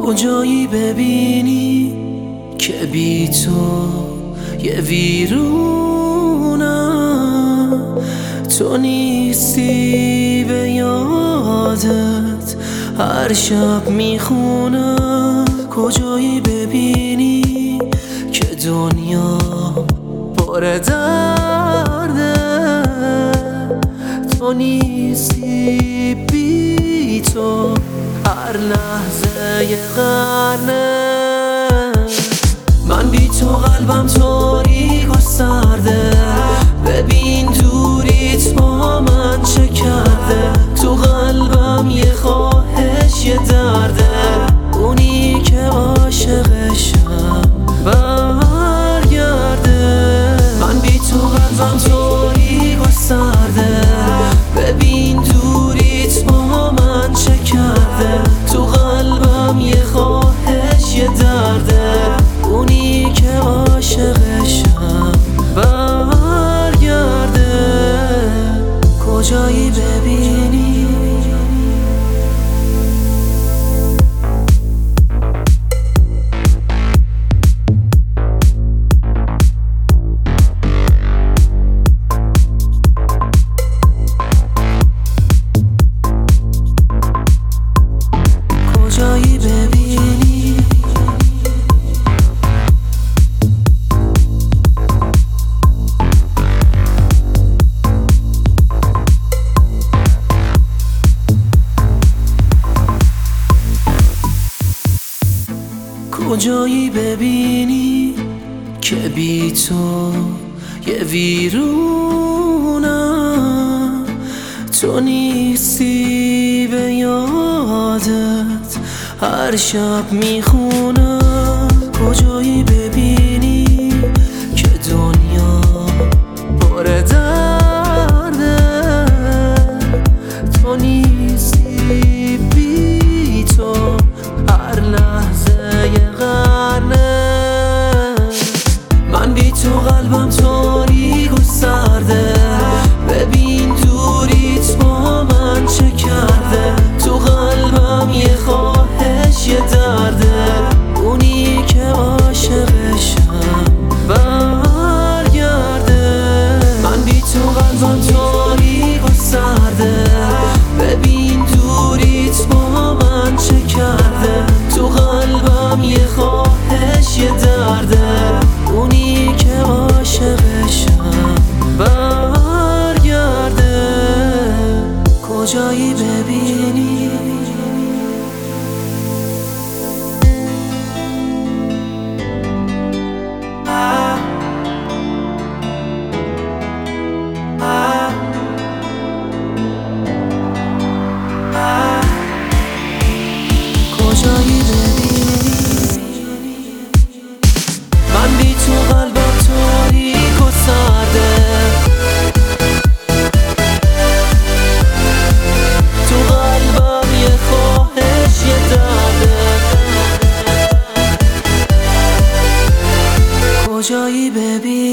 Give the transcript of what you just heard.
کجایی ببینی که بی تو یه ویرونم، تو نیستی به یادت هر شب میخونم. کجایی ببینی که دنیا پر درده، تو نیستی بی تو هر لحظه یه قرنه. من بی تو قلبم تاریک و سرده، ببین دوریت با من چه کرده. تو قلبم یه خواهش یه درده، اونی که عاشقشم برگرده. من بی تو قلبم تاریک و سرده، ببین دوریت با من چه کرده. تو قلبم یه خواهش یه درده، اونی که عاشقشم برگرده. کجایی ببینی کجایی ببینی کجایی ببینی که بی تو یه ویرونم، تو نیستی به یادت هر شب میخونم. کجایی ببینی که دنیا پر درده، تو نیستی بی تو هر لحظه یه قرنه. من بی تو قلبم تاریک و سرده، ببین دوریت با من چه کرده. تو قلبم یه خواهش یه درده، اونی که عاشقشم برگرده. من بی تو قلبم تاریک و سرده، ببین دوریت با من چه کرده. تو قلبم یه خواهش یه درده، اونی که عاشقشم برگرده. کجایی ببینی کجایی ببینی من بی تو قلبم تاریک و سرده، تو قلبم یه خواهش یه درده. کجایی ببینی